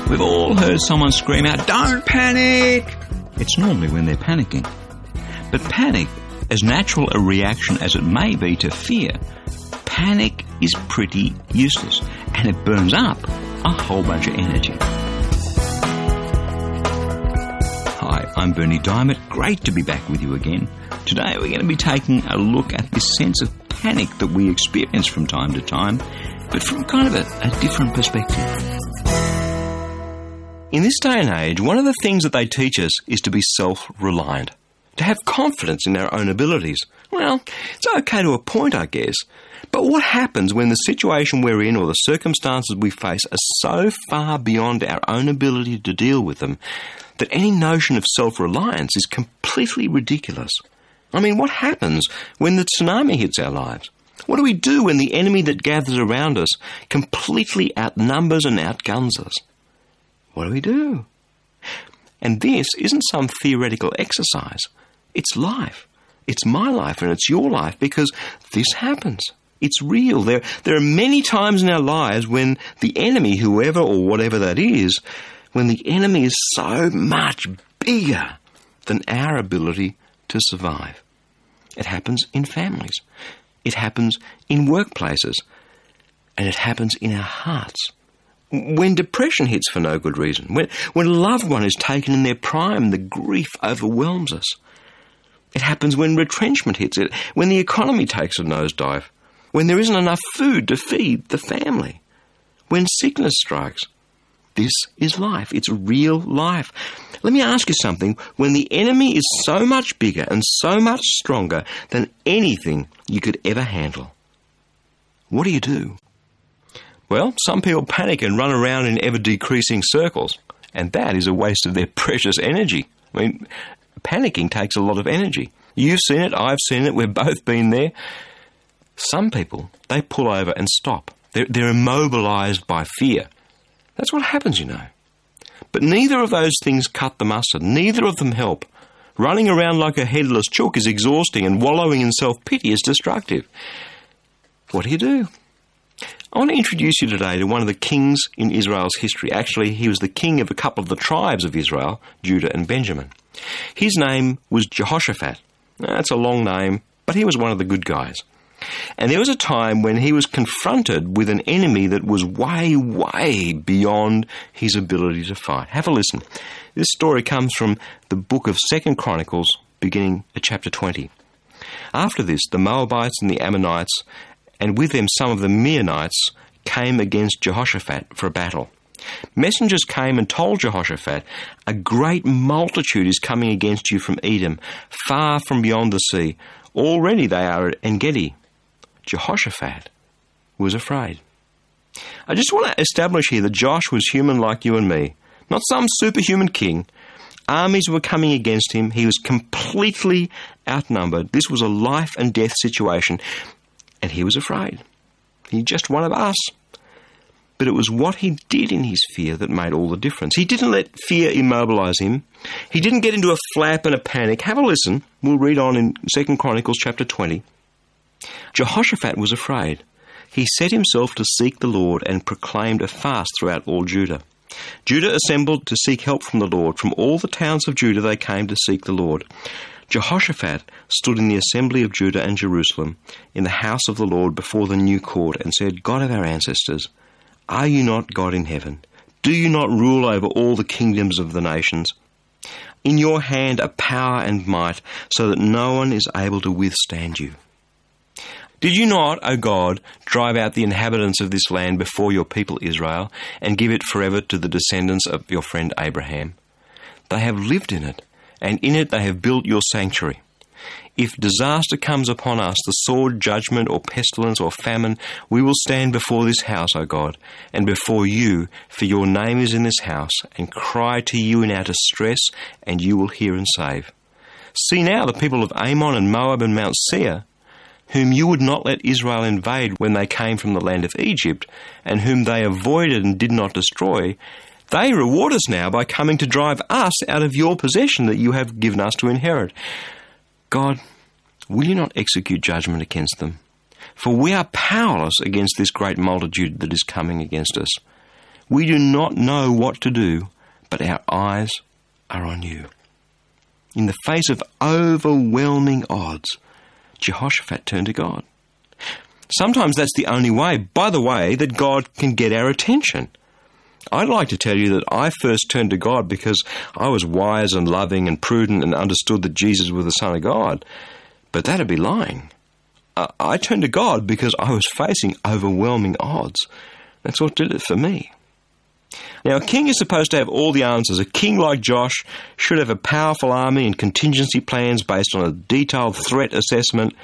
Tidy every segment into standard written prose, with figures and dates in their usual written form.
We've all heard someone scream out, "Don't panic!" It's normally when they're panicking. But panic, as natural a reaction as it may be to fear, panic is pretty useless, and it burns up a whole bunch of energy. Hi, I'm Bernie Diamond. Great to be back with you again. Today we're going to be taking a look at this sense of panic that we experience from time to time, but from kind of a different perspective. In this day and age, one of the things that they teach us is to be self-reliant, to have confidence in our own abilities. Well, it's okay to a point, I guess, but what happens when the situation we're in or the circumstances we face are so far beyond our own ability to deal with them that any notion of self-reliance is completely ridiculous? I mean, what happens when the tsunami hits our lives? What do we do when the enemy that gathers around us completely outnumbers and outguns us? What do we do? And this isn't some theoretical exercise. It's life. It's my life and it's your life because this happens. It's real. There are many times in our lives when the enemy, whoever or whatever that is, when the enemy is so much bigger than our ability to survive. It happens in families. It happens in workplaces. And it happens in our hearts. When depression hits for no good reason, when a loved one is taken in their prime, the grief overwhelms us. It happens when retrenchment hits it, when the economy takes a nosedive, when there isn't enough food to feed the family, when sickness strikes. This is life. It's real life. Let me ask you something. When the enemy is so much bigger and so much stronger than anything you could ever handle, what do you do? Well, some people panic and run around in ever-decreasing circles, and that is a waste of their precious energy. I mean, panicking takes a lot of energy. You've seen it, I've seen it, we've both been there. Some people, they pull over and stop. They're immobilised by fear. That's what happens, you know. But neither of those things cut the mustard. Neither of them help. Running around like a headless chook is exhausting, and wallowing in self-pity is destructive. What do? I want to introduce you today to one of the kings in Israel's history. Actually, he was the king of a couple of the tribes of Israel, Judah and Benjamin. His name was Jehoshaphat. That's a long name, but he was one of the good guys. And there was a time when he was confronted with an enemy that was way, way beyond his ability to fight. Have a listen. This story comes from the book of 2 Chronicles, beginning at chapter 20. After this, the Moabites and the Ammonites, and with them some of the Meunites, came against Jehoshaphat for a battle. Messengers came and told Jehoshaphat, "A great multitude is coming against you from Edom, far from beyond the sea. Already they are at En-gedi." Jehoshaphat was afraid. I just want to establish here that Josh was human like you and me, not some superhuman king. Armies were coming against him. He was completely outnumbered. This was a life and death situation, and he was afraid. He's just one of us. But it was what he did in his fear that made all the difference. He didn't let fear immobilise him. He didn't get into a flap and a panic. Have a listen. We'll read on in 2 Chronicles chapter 20. Jehoshaphat was afraid. He set himself to seek the Lord and proclaimed a fast throughout all Judah. Judah assembled to seek help from the Lord. From all the towns of Judah they came to seek the Lord. Jehoshaphat stood in the assembly of Judah and Jerusalem, in the house of the Lord before the new court, and said, "God of our ancestors, are you not God in heaven? Do you not rule over all the kingdoms of the nations? In your hand are power and might, so that no one is able to withstand you. Did you not, O God, drive out the inhabitants of this land before your people Israel, and give it forever to the descendants of your friend Abraham? They have lived in it, and in it they have built your sanctuary. If disaster comes upon us, the sword, judgment, or pestilence, or famine, we will stand before this house, O God, and before you, for your name is in this house, and cry to you in our distress, and you will hear and save. See now the people of Ammon and Moab and Mount Seir, whom you would not let Israel invade when they came from the land of Egypt, and whom they avoided and did not destroy, they reward us now by coming to drive us out of your possession that you have given us to inherit. God, will you not execute judgment against them? For we are powerless against this great multitude that is coming against us. We do not know what to do, but our eyes are on you. In the face of overwhelming odds, Jehoshaphat turned to God. Sometimes that's the only way, by the way, that God can get our attention. I'd like to tell you that I first turned to God because I was wise and loving and prudent and understood that Jesus was the Son of God. But that'd be lying. I turned to God because I was facing overwhelming odds. That's what did it for me. Now, a king is supposed to have all the answers. A king like Josh should have a powerful army and contingency plans based on a detailed threat assessment.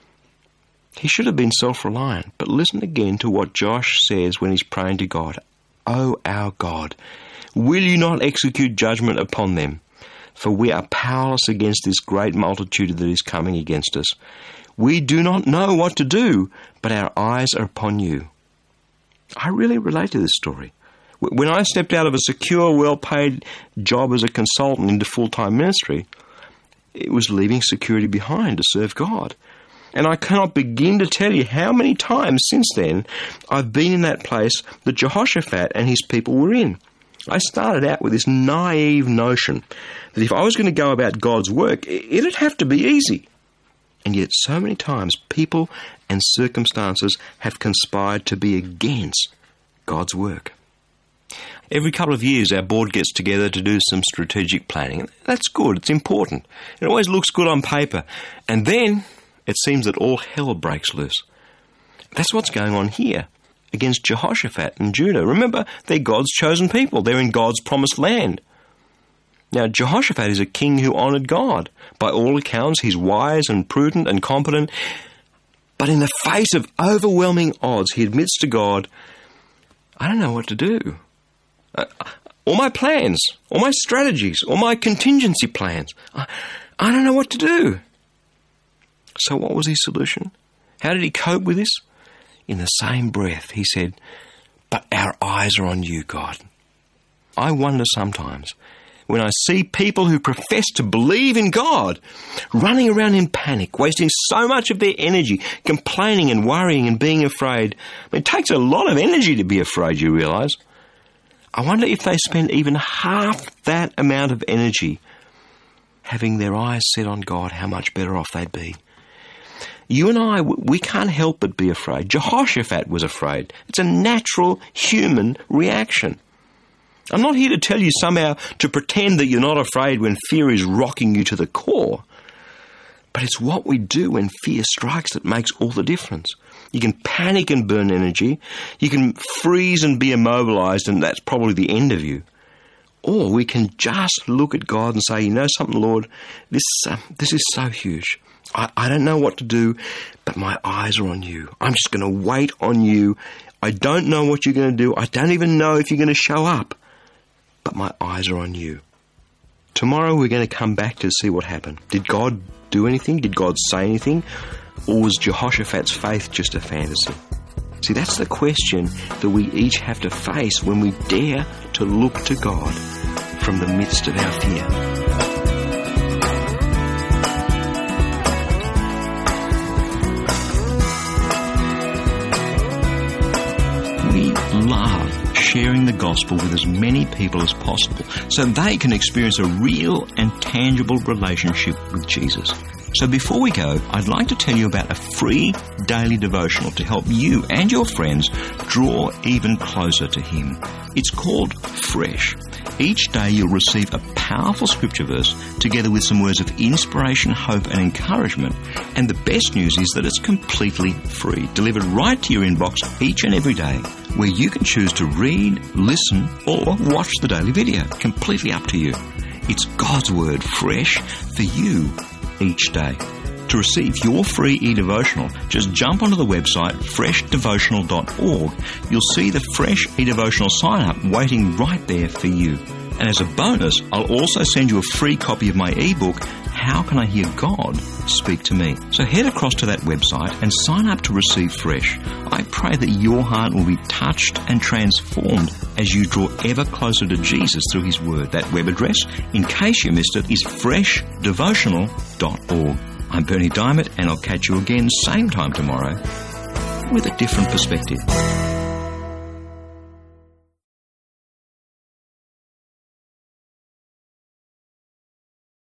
He should have been self-reliant. But listen again to what Josh says when he's praying to God. "O our God, will you not execute judgment upon them? For we are powerless against this great multitude that is coming against us. We do not know what to do, but our eyes are upon you." I really relate to this story. When I stepped out of a secure, well-paid job as a consultant into full-time ministry, it was leaving security behind to serve God. And I cannot begin to tell you how many times since then I've been in that place that Jehoshaphat and his people were in. I started out with this naive notion that if I was going to go about God's work, it'd have to be easy. And yet so many times people and circumstances have conspired to be against God's work. Every couple of years our board gets together to do some strategic planning. That's good, it's important. It always looks good on paper. And then it seems that all hell breaks loose. That's what's going on here against Jehoshaphat and Judah. Remember, they're God's chosen people. They're in God's promised land. Now, Jehoshaphat is a king who honoured God. By all accounts, he's wise and prudent and competent. But in the face of overwhelming odds, he admits to God, I don't know what to do. All my plans, all my strategies, all my contingency plans, I don't know what to do. So what was his solution? How did he cope with this? In the same breath, he said, "But our eyes are on you, God." I wonder sometimes, when I see people who profess to believe in God running around in panic, wasting so much of their energy, complaining and worrying and being afraid. It takes a lot of energy to be afraid, you realise. I wonder if they spend even half that amount of energy having their eyes set on God, how much better off they'd be. You and I, we can't help but be afraid. Jehoshaphat was afraid. It's a natural human reaction. I'm not here to tell you somehow to pretend that you're not afraid when fear is rocking you to the core. But it's what we do when fear strikes that makes all the difference. You can panic and burn energy. You can freeze and be immobilized, and that's probably the end of you. Or we can just look at God and say, you know something, Lord, this is so huge. I don't know what to do, but my eyes are on you. I'm just going to wait on you. I don't know what you're going to do. I don't even know if you're going to show up, but my eyes are on you. Tomorrow we're going to come back to see what happened. Did God do anything? Did God say anything? Or was Jehoshaphat's faith just a fantasy? See, that's the question that we each have to face when we dare to look to God from the midst of our fear. We love sharing the gospel with as many people as possible so they can experience a real and tangible relationship with Jesus. So before we go, I'd like to tell you about a free daily devotional to help you and your friends draw even closer to Him. It's called Fresh. Each day you'll receive a powerful scripture verse together with some words of inspiration, hope and encouragement. And the best news is that it's completely free, delivered right to your inbox each and every day, where you can choose to read, listen or watch the daily video. Completely up to you. It's God's Word fresh for you each day. To receive your free e-devotional, just jump onto the website freshdevotional.org. You'll see the Fresh e-devotional sign-up waiting right there for you. And as a bonus, I'll also send you a free copy of my ebook, How Can I Hear God Speak to Me? So head across to that website and sign up to receive Fresh. I pray that your heart will be touched and transformed as you draw ever closer to Jesus through His Word. That web address, in case you missed it, is freshdevotional.org. I'm Bernie Diamond, and I'll catch you again same time tomorrow with a different perspective.